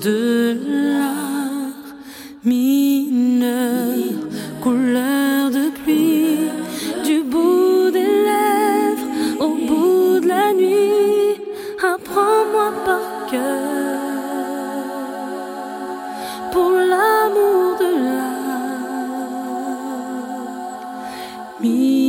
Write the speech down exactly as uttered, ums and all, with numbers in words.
de l'art mineur, couleur de pluie, du bout des lèvres au bout de la nuit. Apprends-moi par cœur pour l'amour de l'art mineur.